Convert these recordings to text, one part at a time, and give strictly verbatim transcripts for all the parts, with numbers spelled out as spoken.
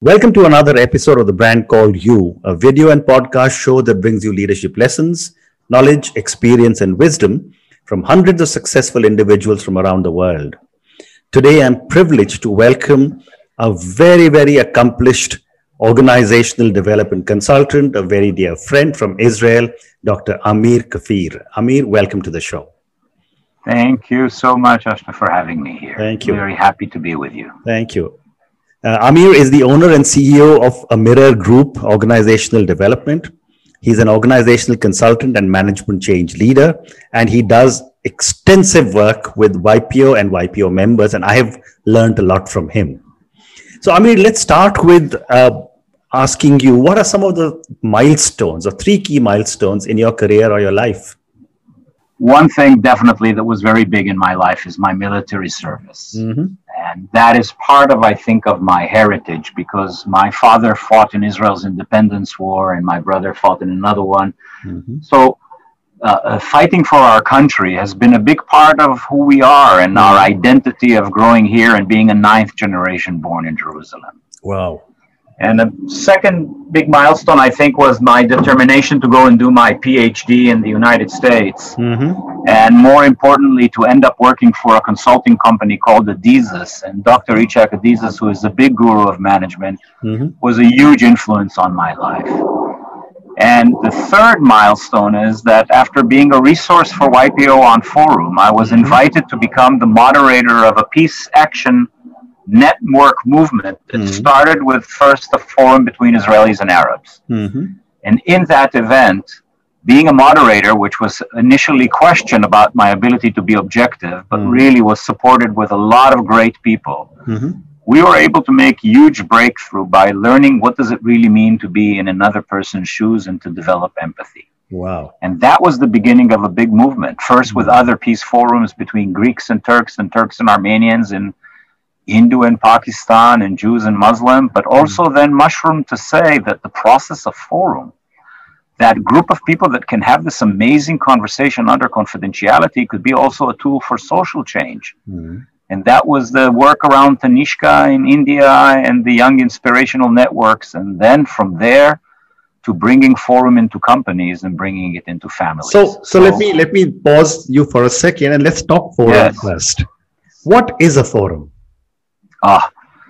Welcome to another episode of The Brand Called You, a video and podcast show that brings you leadership lessons, knowledge, experience, and wisdom from hundreds of successful individuals from around the world. Today, I'm privileged to welcome a very, very accomplished organizational development consultant, a very dear friend from Israel, Doctor Amir Kafir. Amir, welcome to the show. Thank you so much, Ashna, for having me here. Thank you. Very happy to be with you. Thank you. Uh, Amir is the owner and C E O of A Mirror Group Organizational Development. He's an organizational consultant and management change leader, and he does extensive work with Y P O and Y P O members, and I have learned a lot from him. So, Amir, let's start with uh, asking you, what are some of the milestones or three key milestones in your career or your life? One thing definitely that was very big in my life is my military service. Mm-hmm. And that is part of, I think, of my heritage, because my father fought in Israel's independence war and my brother fought in another one. Mm-hmm. So uh, uh, fighting for our country has been a big part of who we are and our identity of growing here and being a ninth generation born in Jerusalem. Wow. And the second big milestone, I think, was my determination to go and do my PhD in the United States. Mm-hmm. And more importantly, to end up working for a consulting company called Adizes. And Doctor Itzhak Adizes, who is a big guru of management, Mm-hmm. was a huge influence on my life. And the third milestone is that after being a resource for Y P O on Forum, I was invited to become the moderator of a peace action network movement that Mhm. started with first a forum between Israelis and Arabs. Mm-hmm. And in that event, being a moderator, which was initially questioned about my ability to be objective, but Mhm. really was supported with a lot of great people, Mm-hmm. we were able to make huge breakthrough by learning what does it really mean to be in another person's shoes and to develop empathy. Wow. And that was the beginning of a big movement, first with other peace forums between Greeks and Turks and Turks and Armenians and Hindu and Pakistan and Jews and Muslim, but also then mushroomed to say that the process of Forum, that group of people that can have this amazing conversation under confidentiality, could be also a tool for social change. Mm-hmm. And that was the work around Tanishka in India and the Young Inspirational Networks. And then from there to bringing Forum into companies and bringing it into families. So, so let me let me pause you for a second and let's talk forum Yes. first. What is a forum? Ah,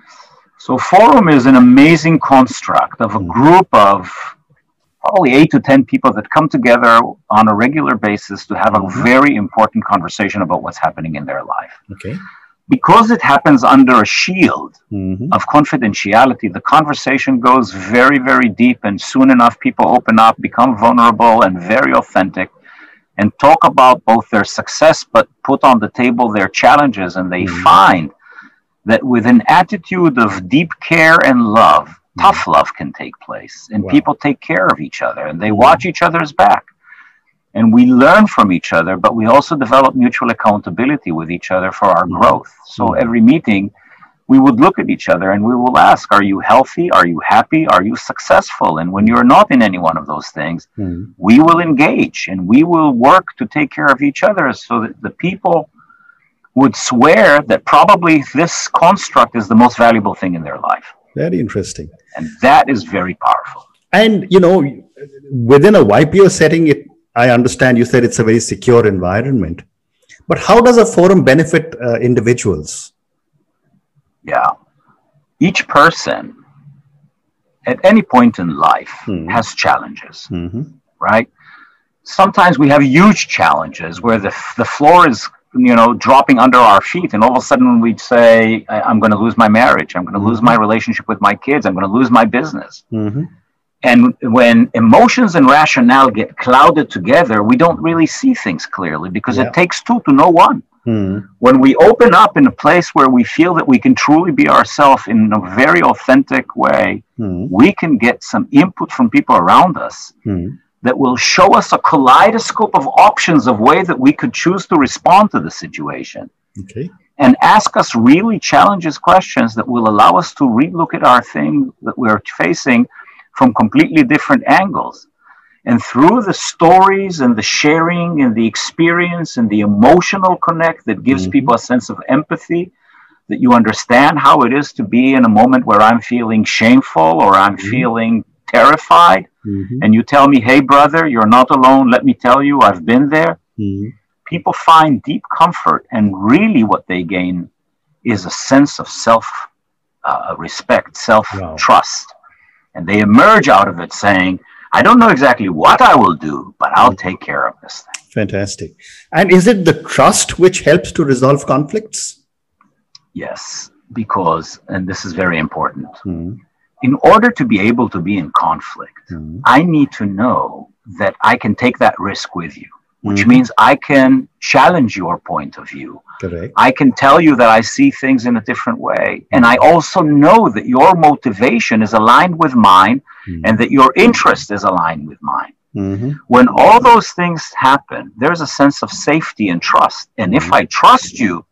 so Forum is an amazing construct of a group of probably eight to ten people that come together on a regular basis to have a Mhm. very important conversation about what's happening in their life. Okay. Because it happens under a shield Mm-hmm. of confidentiality, the conversation goes very, very deep, and soon enough people open up, become vulnerable and very authentic, and talk about both their success, but put on the table their challenges, and they Mhm. find that with an attitude of deep care and love, tough love can take place, and Wow. people take care of each other, and they Mhm. watch each other's back. And we learn from each other, but we also develop mutual accountability with each other for our Mhm. growth. So Mhm. every meeting, we would look at each other and we will ask, are you healthy? Are you happy? Are you successful? And when you're not in any one of those things, Mm-hmm. we will engage and we will work to take care of each other so that the people would swear that probably this construct is the most valuable thing in their life. Very interesting. And that is very powerful. And, you know, within a Y P O setting, it, I understand you said it's a very secure environment. But how does a forum benefit uh, individuals? Yeah. Each person at any point in life Hmm. has challenges, Mm-hmm. right? Sometimes we have huge challenges where the, the floor is, you know, dropping under our feet. And all of a sudden we'd say, I- I'm going to lose my marriage. I'm going to lose my relationship with my kids. I'm going to lose my business. Mm-hmm. And when emotions and rationale get clouded together, we don't really see things clearly because Yeah. it takes two to know one. Mm-hmm. When we open up in a place where we feel that we can truly be ourselves in a very authentic way, Mm-hmm. we can get some input from people around us Mm-hmm. that will show us a kaleidoscope of options of way that we could choose to respond to the situation Okay. and ask us really challenges questions that will allow us to relook at our thing that we're facing from completely different angles. And through the stories and the sharing and the experience and the emotional connect that gives Mhm. people a sense of empathy, that you understand how it is to be in a moment where I'm feeling shameful or I'm mm-hmm. feeling terrified, mm-hmm. and you tell me, hey, brother, you're not alone. Let me tell you, I've been there. Mm-hmm. People find deep comfort, and really what they gain is a sense of self uh, respect, self-trust. Wow. And they emerge out of it saying, I don't know exactly what I will do, but I'll take care of this thing. Fantastic. And is it the trust which helps to resolve conflicts? Yes, because, and this is very important, mm-hmm. in order to be able to be in conflict, mm-hmm. I need to know that I can take that risk with you, which mm-hmm. means I can challenge your point of view. Correct. I can tell you that I see things in a different way. And I also know that your motivation is aligned with mine, mm-hmm. and that your interest is aligned with mine. Mm-hmm. When all those things happen, there's a sense of safety and trust. And mm-hmm. if I trust you,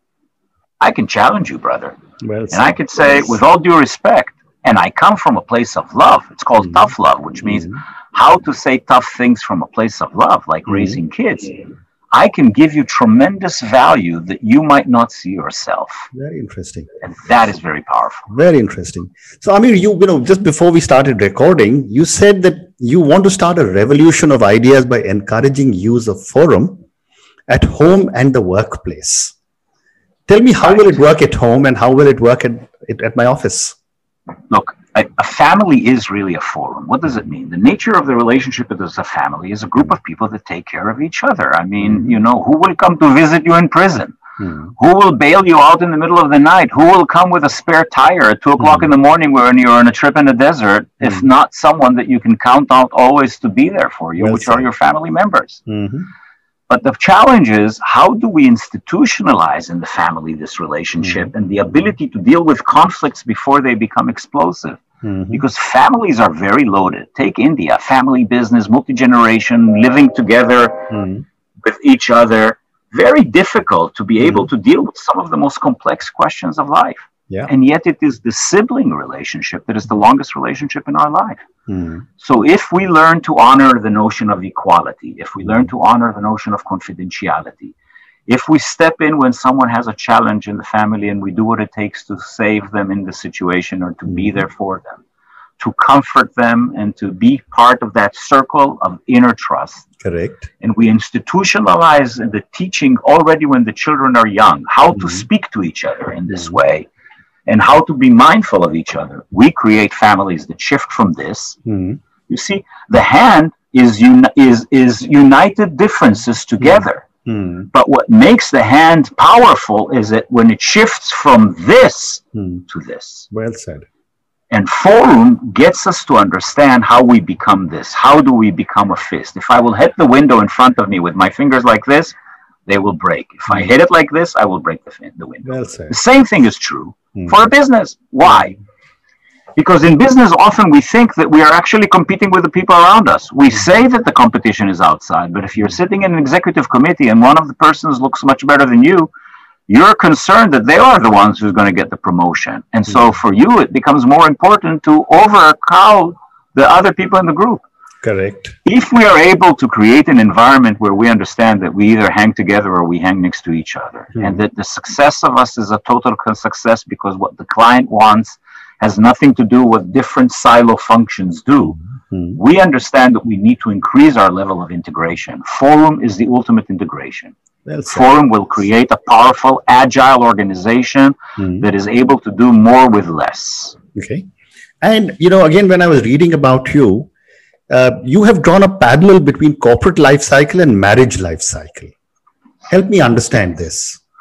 I can challenge you, brother. Well, and I could say, with all due respect, and I come from a place of love. It's called mm-hmm. tough love, which means mm-hmm. how to say tough things from a place of love, like mm-hmm. raising kids. I can give you tremendous value that you might not see yourself. Very interesting. And that is very powerful. Very interesting. So, Amir, you, you know, just before we started recording, you said that you want to start a revolution of ideas by encouraging use of forum at home and the workplace. Tell me, how right. will it work at home and how will it work at, at my office? Look, a, a family is really a forum. What does it mean? The nature of the relationship as a family is a group of people that take care of each other. I mean, mm-hmm. you know, who will come to visit you in prison? Mm-hmm. Who will bail you out in the middle of the night? Who will come with a spare tire at two o'clock mm-hmm. in the morning when you're on a trip in the desert, mm-hmm. if not someone that you can count out always to be there for you, well which said. Are your family members? Mm-hmm. But the challenge is, how do we institutionalize in the family this relationship mm-hmm. and the ability to deal with conflicts before they become explosive? Mm-hmm. Because families are very loaded. Take India, family business, multi-generation, living together mm-hmm. with each other. Very difficult to be mm-hmm. able to deal with some of the most complex questions of life. Yeah. And yet it is the sibling relationship that is the longest relationship in our life. Mm-hmm. So if we learn to honor the notion of equality, if we learn to honor the notion of confidentiality, if we step in when someone has a challenge in the family and we do what it takes to save them in the situation or to mm-hmm. be there for them, to comfort them and to be part of that circle of inner trust. Correct. And we institutionalize the teaching already when the children are young, how mm-hmm. to speak to each other in this mm-hmm. way, and how to be mindful of each other. We create families that shift from this. Mm-hmm. You see, the hand is uni- is is united differences together. Mm-hmm. But what makes the hand powerful is that when it shifts from this mm-hmm. to this. Well said. And forum gets us to understand how we become this. How do we become a fist? If I will hit the window in front of me with my fingers like this, they will break. If I hit it like this, I will break the, fin- the window. Well said. The same thing is true mm. for a business. Why? Because in business, often we think that we are actually competing with the people around us. We say that the competition is outside, but if you're sitting in an executive committee and one of the persons looks much better than you, you're concerned that they are the ones who's going to get the promotion. And so for you, it becomes more important to overcow the other people in the group. Correct. If we are able to create an environment where we understand that we either hang together or we hang next to each other, mm-hmm. and that the success of us is a total success because what the client wants has nothing to do with different silo functions do, mm-hmm. we understand that we need to increase our level of integration. Forum is the ultimate integration. Well, Forum will create a powerful, agile organization mm-hmm. that is able to do more with less. Okay. And, you know, again, when I was reading about you, Uh, you have drawn a parallel between corporate life cycle and marriage life cycle. Help me understand this.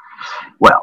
Well,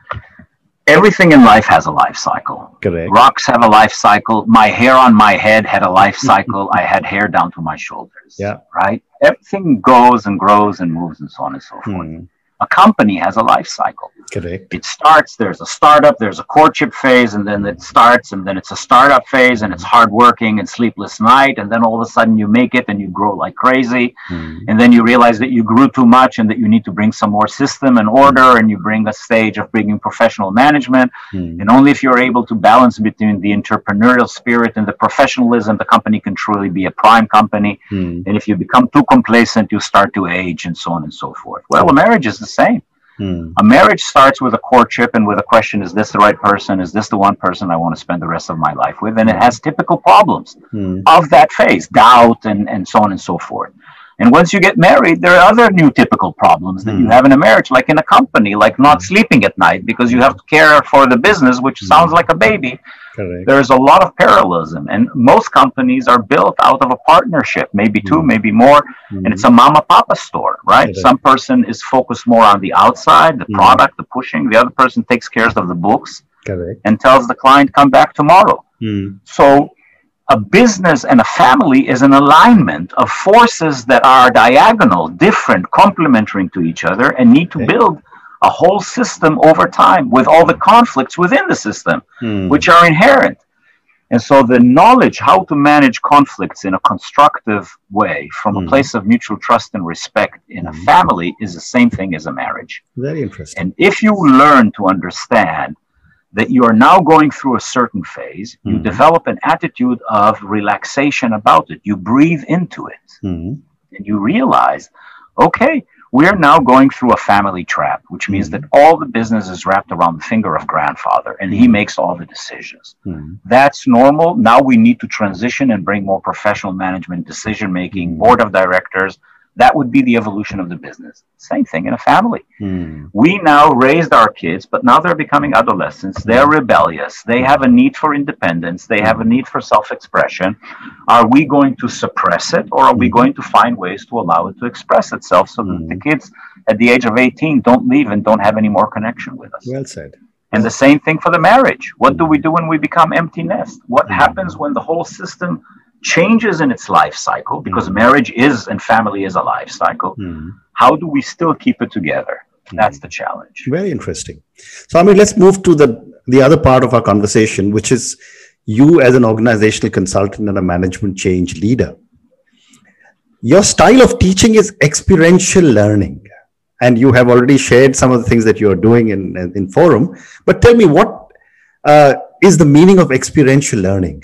everything in life has a life cycle. Correct. Rocks have a life cycle. My hair on my head had a life cycle. I had hair down to my shoulders. Yeah. Right? Everything goes and grows and moves and so on and so forth. Hmm. A company has a life cycle. Correct. It starts, there's a startup, there's a courtship phase, and then it starts, and then it's a startup phase, and it's hardworking and sleepless night, and then all of a sudden you make it and you grow like crazy, mm. and then you realize that you grew too much and that you need to bring some more system and order, and you bring a stage of bringing professional management, mm. and only if you're able to balance between the entrepreneurial spirit and the professionalism, the company can truly be a prime company, mm. and if you become too complacent, you start to age, and so on and so forth. Well, a marriage is the same. Hmm. A marriage starts with a courtship and with a question, is this the right person? Is this the one person I want to spend the rest of my life with? And it has typical problems Hmm. of that phase, doubt and, and so on and so forth. And once you get married, there are other new typical problems that Hmm. you have in a marriage, like in a company, like not sleeping at night because you have to care for the business, which sounds like a baby. Correct. There's a lot of parallelism, and most companies are built out of a partnership, maybe two, Mm. maybe more, Mm. and it's a mama papa store, right? Correct. Some person is focused more on the outside, the Mm. product, the pushing. The other person takes care of the books Correct. and tells the client, come back tomorrow. Hmm. So a business and a family is an alignment of forces that are diagonal, different, complementary to each other, and need to Okay. build a whole system over time with all the conflicts within the system, Hmm. which are inherent. And so the knowledge how to manage conflicts in a constructive way from Mm. a place of mutual trust and respect in a Mm. family is the same thing as a marriage. Very interesting. And if you learn to understand that you are now going through a certain phase, you Mm. develop an attitude of relaxation about it. You breathe into it Hmm. and you realize, okay, we're now going through a family trap, which means Mhm. that all the business is wrapped around the finger of grandfather and he Mhm. makes all the decisions. Hmm. That's normal. Now we need to transition and bring more professional management, decision making, Mhm. board of directors. That would be the evolution of the business. Same thing in a family. Hmm. We now raised our kids, but now they're becoming adolescents. They're rebellious. They have a need for independence. They have a need for self-expression. Are we going to suppress it, or are we Mhm. going to find ways to allow it to express itself so that Mhm. the kids at the age of eighteen don't leave and don't have any more connection with us? Well said. And the same thing for the marriage. What do we do when we become empty nest? What Mhm. happens when the whole system changes in its life cycle? Because Mhm. marriage is and family is a life cycle. Hmm. How do we still keep it together? That's the challenge. Very interesting. So, I mean, let's move to the the other part of our conversation, which is you as an organizational consultant and a management change leader. Your style of teaching is experiential learning, and you have already shared some of the things that you are doing in in forum. But tell me, what uh, is the meaning of experiential learning?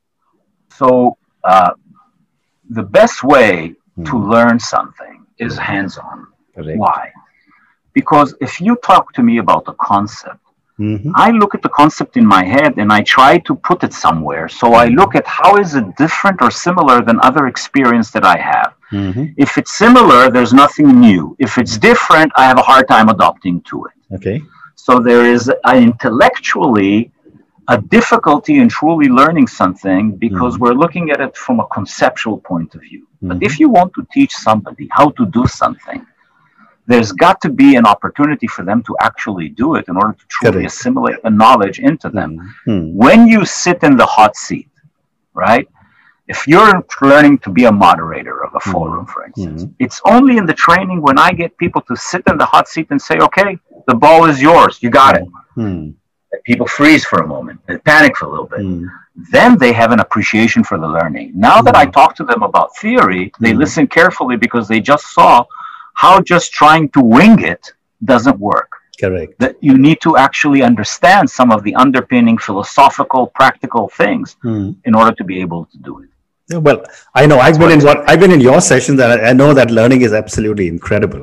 So, uh, the best way to Hmm. learn something is hands on. Correct. Why? Because if you talk to me about a concept, Mhm. I look at the concept in my head and I try to put it somewhere. So I look at how is it different or similar than other experience that I have. Mhm. If it's similar, there's nothing new. If it's different, I have a hard time adopting to it. Okay. So there is a, intellectually a difficulty in truly learning something because Mhm. we're looking at it from a conceptual point of view. But Mhm. if you want to teach somebody how to do something, there's got to be an opportunity for them to actually do it in order to truly Correct. assimilate the knowledge into them. Hmm. When you sit in the hot seat, right? If you're learning to be a moderator of a forum, for instance, Mhm. it's only in the training when I get people to sit in the hot seat and say, okay, the ball is yours. You got it. Hmm. People freeze for a moment, they panic for a little bit. Hmm. Then they have an appreciation for the learning. Now that I talk to them about theory, they Mhm. listen carefully because they just saw how just trying to wing it doesn't work. Correct. That you need to actually understand some of the underpinning philosophical, practical things Hmm. in order to be able to do it. Yeah, well, I know I've been what in what I've been in your sessions, and I, I know that learning is absolutely incredible.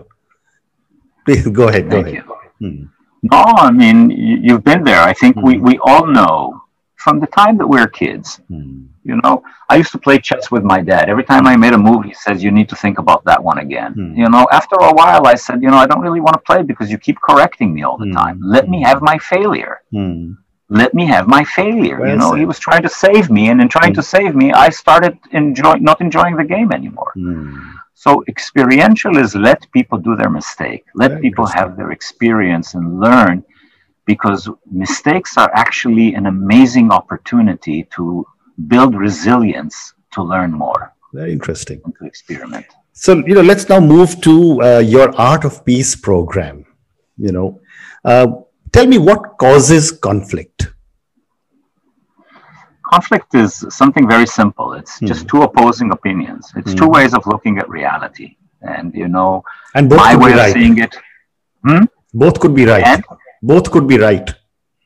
Please go ahead. Go Thank ahead. you. Hmm. No, I mean, you, you've been there. I think we, Mhm. we all know from the time that we're kids. Hmm. You know, I used to play chess with my dad. Every time I made a move, he says, you need to think about that one again. Hmm. You know, after a while, I said, you know, I don't really want to play because you keep correcting me all the Hmm. time. Let me have my failure. Hmm. Let me have my failure. Well you know, said. he was trying to save me. And in trying Hmm. to save me, I started enjoying, not enjoying the game anymore. Hmm. So experiential is let people do their mistake. Let Very people interesting. have their experience and learn, because mistakes are actually an amazing opportunity to build resilience to learn more Very interesting. and to experiment. So, you know, let's now move to uh, your Art of Peace program. You know, uh, tell me what causes conflict. Conflict is something very simple. It's Hmm. just two opposing opinions. It's Hmm. two ways of looking at reality. And, you know, And both my could way be of right. seeing it. Hmm? Both could be right. And Both could be right.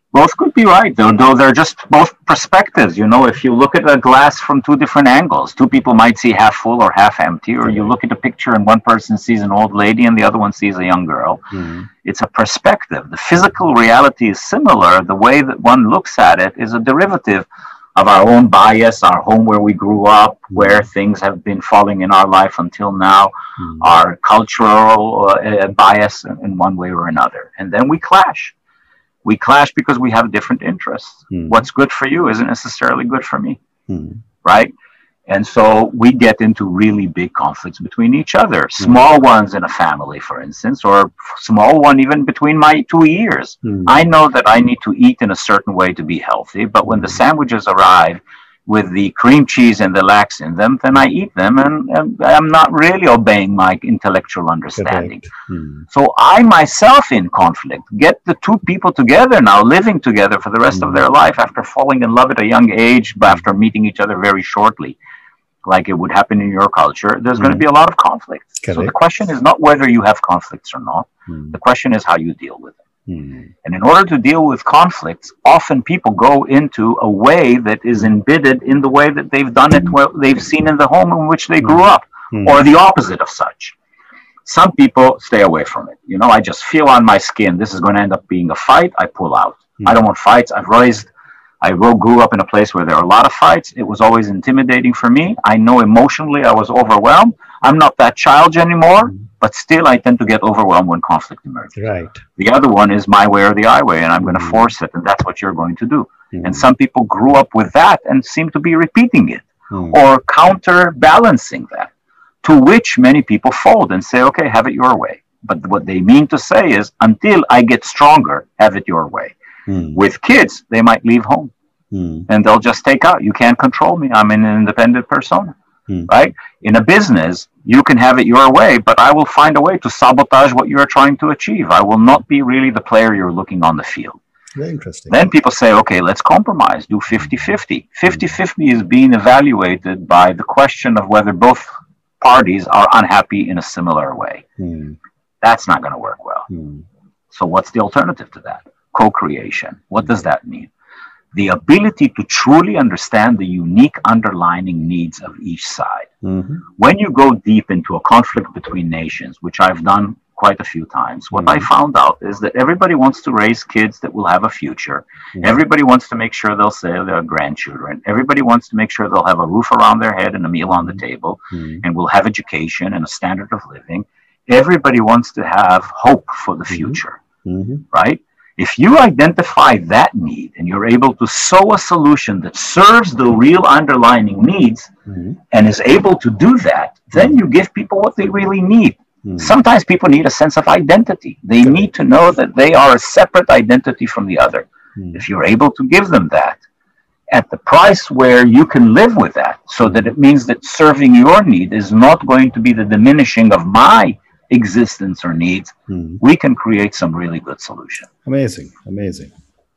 Both could be right, though, though they're just both perspectives. You know, if you look at a glass from two different angles, two people might see half full or half empty, or you look at a picture and one person sees an old lady and the other one sees a young girl. Mm-hmm. It's a perspective. The physical reality is similar. The way that one looks at it is a derivative of our own bias, our home where we grew up, where things have been falling in our life until now, mm-hmm. our cultural uh, bias in one way or another. And then we clash. We clash because we have different interests. Mm. What's good for you isn't necessarily good for me, mm. right? And so we get into really big conflicts between each other. Mm. Small ones in a family, for instance, or small one even between my two ears. Mm. I know that I need to eat in a certain way to be healthy, but when the sandwiches arrive with the cream cheese and the lax in them, then I eat them, and, and I'm not really obeying my intellectual understanding. Hmm. So I myself in conflict, get the two people together now, living together for the rest hmm. of their life after falling in love at a young age, but after meeting each other very shortly, like it would happen in your culture, there's hmm. going to be a lot of conflict. Correct. So the question is not whether you have conflicts or not. Hmm. The question is how you deal with them. Hmm. And in order to deal with conflicts, often people go into a way that is embedded in the way that they've done it, what they've seen in the home in which they grew up, hmm. or the opposite of such. Some people stay away from it. You know, I just feel on my skin, this is going to end up being a fight, I pull out. Hmm. I don't want fights. I've raised, I grew up in a place where there are a lot of fights. It was always intimidating for me. I know emotionally I was overwhelmed. I'm not that child anymore. Hmm. But still, I tend to get overwhelmed when conflict emerges. Right. The other one is my way or the highway, and I'm going to mm. force it, and that's what you're going to do. Mm. And some people grew up with that and seem to be repeating it mm. or counterbalancing that, to which many people fold and say, okay, have it your way. But what they mean to say is, until I get stronger, have it your way. Mm. With kids, they might leave home, mm. and they'll just take out. You can't control me. I'm an independent persona. Hmm. Right? In a business, you can have it your way, but I will find a way to sabotage what you are trying to achieve. I will not be really the player you're looking on the field. Very interesting. Then people say, okay, let's compromise, do fifty fifty. fifty fifty is being evaluated by the question of whether both parties are unhappy in a similar way. Hmm. That's not going to work well. Hmm. So what's the alternative to that? Co-creation. What does that mean? The ability to truly understand the unique underlying needs of each side. Mm-hmm. When you go deep into a conflict between nations, which I've done quite a few times, what mm-hmm. I found out is that everybody wants to raise kids that will have a future. Mm-hmm. Everybody wants to make sure they'll say they're grandchildren. Everybody wants to make sure they'll have a roof around their head and a meal on the table, mm-hmm. and will have education and a standard of living. Everybody wants to have hope for the future, mm-hmm. right? If you identify that need and you're able to sow a solution that serves the real underlying needs mm-hmm. and is able to do that, then you give people what they really need. Mm-hmm. Sometimes people need a sense of identity. They okay. need to know that they are a separate identity from the other. Mm-hmm. If you're able to give them that at the price where you can live with that, so that it means that serving your need is not going to be the diminishing of my existence or needs, hmm. we can create some really good solution. Amazing, amazing.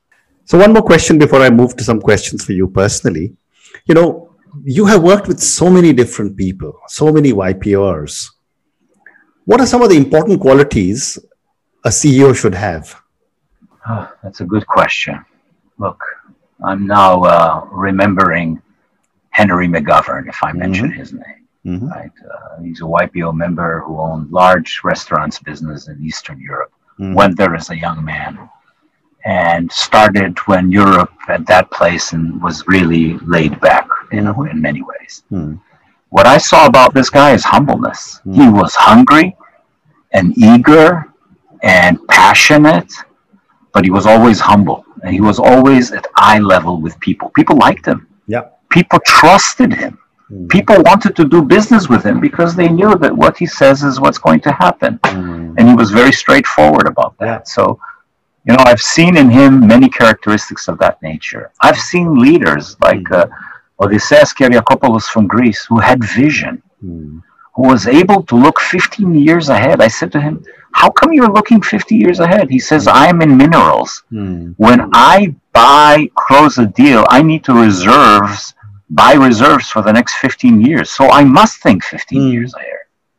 So one more question before I move to some questions for you personally. You know, you have worked with so many different people, so many Y P Rs. What are some of the important qualities a C E O should have? Oh, that's a good question. Look, I'm now uh, remembering Henry McGovern, if I mention mm-hmm. his name. Mm-hmm. Right, uh, he's a Y P O member who owned large restaurants business in Eastern Europe. Mm-hmm. Went there as a young man and started when Europe at that place and was really laid back, you know, in many ways. Mm-hmm. What I saw about this guy is humbleness. Mm-hmm. He was hungry and eager and passionate, but he was always humble, and he was always at eye level with people. People liked him. Yeah. People trusted him. People wanted to do business with him because they knew that what he says is what's going to happen. Mm. And he was very straightforward about that. Yeah. So, you know, I've seen in him many characteristics of that nature. I've seen leaders like mm. uh, Odysseus Kyriakopoulos from Greece, who had vision, mm. who was able to look fifteen years ahead. I said to him, how come you're looking fifty years ahead? He says, I am in minerals. Mm. When I buy, close a deal, I need to reserves buy reserves for the next fifteen years. So I must think fifteen mm. years ahead.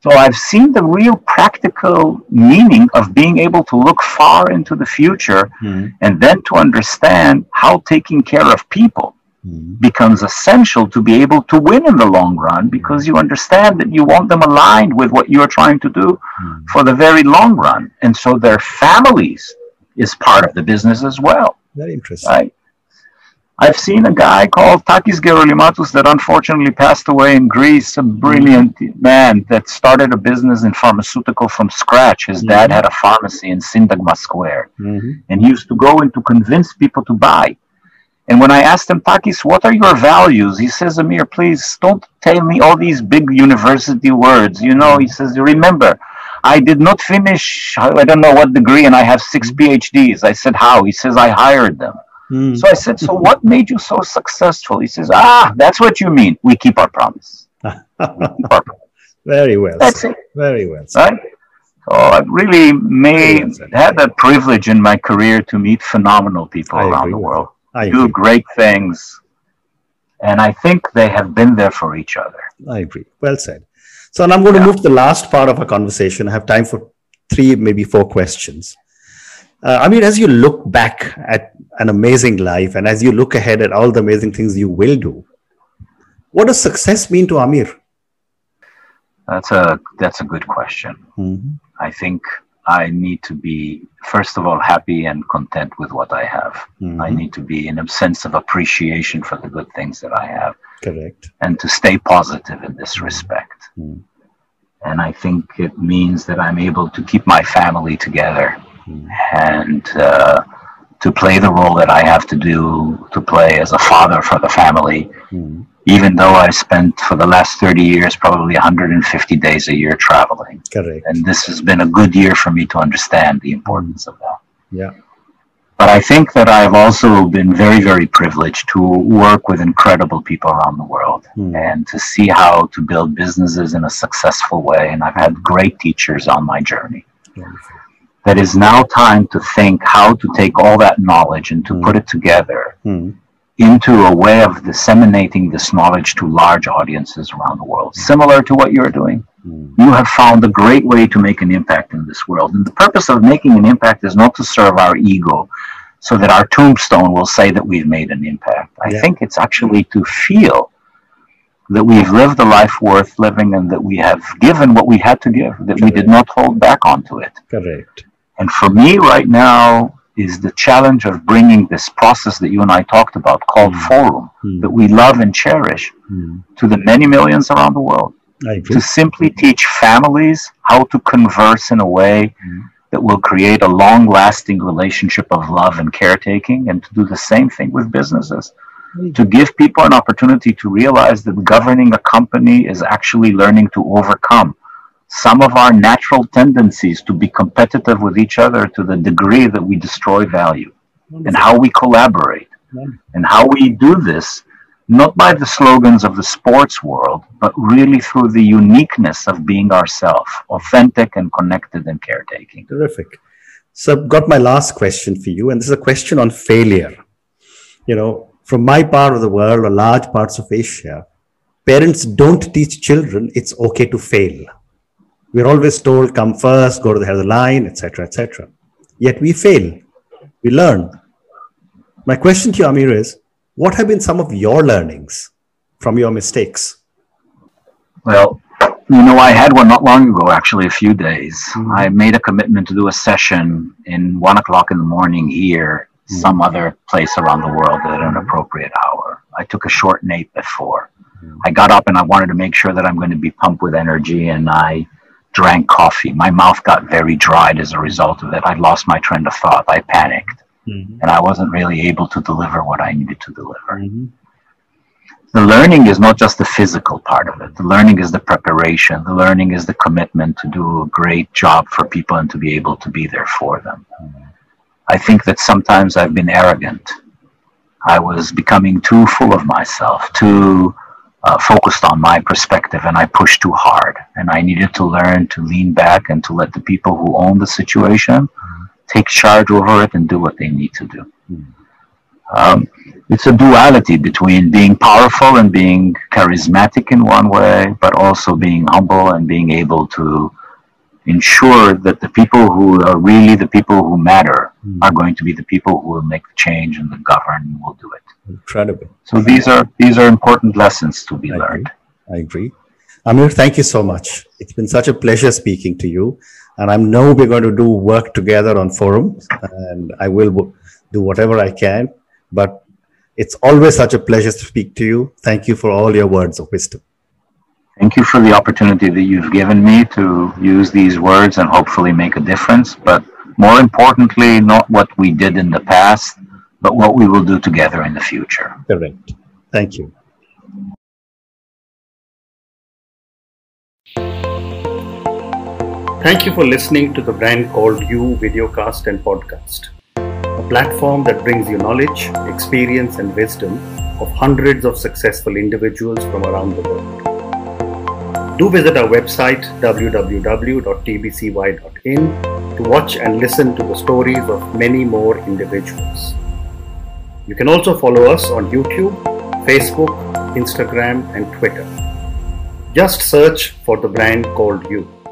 So I've seen the real practical meaning of being able to look far into the future mm. and then to understand how taking care of people mm. becomes essential to be able to win in the long run, because you understand that you want them aligned with what you're trying to do mm. for the very long run. And so their families is part of the business as well. Very interesting. Right? I've seen a guy called Takis Gerolimatos that unfortunately passed away in Greece, a brilliant man that started a business in pharmaceutical from scratch. His mm-hmm. dad had a pharmacy in Syntagma Square, mm-hmm. and he used to go in to convince people to buy. And when I asked him, Takis, what are your values? He says, Amir, please don't tell me all these big university words. You know, he says, remember, I did not finish, I don't know what degree, and I have six PhDs. I said, how? He says, I hired them. Mm. So I said, so what made you so successful? He says, ah, that's what you mean. We keep our promise. We keep our promise. Very well. That's said. it. Very well. Said. Right? So I've really made, well had that privilege in my career to meet phenomenal people I around the world. I do agree. great things. And I think they have been there for each other. I agree. Well said. So now I'm going yeah. to move to the last part of our conversation. I have time for three, maybe four questions. Uh, I mean, as you look back at an amazing life and as you look ahead at all the amazing things you will do, what does success mean to Amir? That's a, that's a good question. Mm-hmm. I think I need to be, first of all, happy and content with what I have. Mm-hmm. I need to be in a sense of appreciation for the good things that I have. Correct. And to stay positive in this respect. Mm-hmm. And I think it means that I'm able to keep my family together mm-hmm. and uh, to play the role that I have to do, to play as a father for the family. Mm-hmm. Even though I spent for the last thirty years, probably one hundred fifty days a year traveling. Correct. And this has been a good year for me to understand the importance of that. Yeah. But I think that I've also been very, very privileged to work with incredible people around the world mm. and to see how to build businesses in a successful way. And I've had great teachers on my journey. Wonderful. That is now time to think how to take all that knowledge and to mm. put it together mm. into a way of disseminating this knowledge to large audiences around the world, similar to what you're doing. Mm. You have found a great way to make an impact in this world. And the purpose of making an impact is not to serve our ego so that our tombstone will say that we've made an impact. I yeah. think it's actually to feel that we've lived a life worth living and that we have given what we had to give, that Correct. we did not hold back onto it. Correct. And for me right now is the challenge of bringing this process that you and I talked about called mm. Forum, mm. that we love and cherish, mm. to the many millions around the world. I agree. To simply teach families how to converse in a way mm. that will create a long-lasting relationship of love and caretaking, and to do the same thing with businesses. Mm. To give people an opportunity to realize that governing a company is actually learning to overcome some of our natural tendencies to be competitive with each other to the degree that we destroy value. Wonderful. And how we collaborate. Wonderful. And how we do this, not by the slogans of the sports world, but really through the uniqueness of being ourselves, authentic and connected and caretaking. Terrific. So I've got my last question for you, and this is a question on failure. You know, from my part of the world or large parts of Asia, parents don't teach children it's okay to fail. We're always told, come first, go to the head of the line, et cetera, et cetera. Yet we fail. We learn. My question to you, Amir, is, what have been some of your learnings from your mistakes? Well, you know, I had one not long ago, actually, a few days. Mm-hmm. I made a commitment to do a session in one o'clock in the morning here, mm-hmm. some other place around the world at an appropriate hour. I took a short nap before. Mm-hmm. I got up and I wanted to make sure that I'm going to be pumped with energy, and I drank coffee. My mouth got very dried as a result of it. I lost my train of thought. I panicked. Mm-hmm. And I wasn't really able to deliver what I needed to deliver. Mm-hmm. The learning is not just the physical part of it. The learning is the preparation. The learning is the commitment to do a great job for people and to be able to be there for them. Mm-hmm. I think that sometimes I've been arrogant. I was becoming too full of myself, too uh, focused on my perspective, and I pushed too hard. And I needed to learn to lean back and to let the people who own the situation take charge over it and do what they need to do. Mm. Um, it's a duality between being powerful and being charismatic in one way, but also being humble and being able to ensure that the people who are really the people who matter mm. are going to be the people who will make the change, and the govern will do it. Incredible. So these are these are important lessons to be I learned. Agree. I agree. Amir, thank you so much. It's been such a pleasure speaking to you. And I know we're going to do work together on forums, and I will do whatever I can. But it's always such a pleasure to speak to you. Thank you for all your words of wisdom. Thank you for the opportunity that you've given me to use these words and hopefully make a difference. But more importantly, not what we did in the past, but what we will do together in the future. Correct. Thank you. Thank you for listening to the Brand Called You videocast and podcast, a platform that brings you knowledge, experience, and wisdom of hundreds of successful individuals from around the world. Do visit our website w w w dot t b c y dot in to watch and listen to the stories of many more individuals. You can also follow us on YouTube, Facebook, Instagram, and Twitter. Just search for the Brand Called You.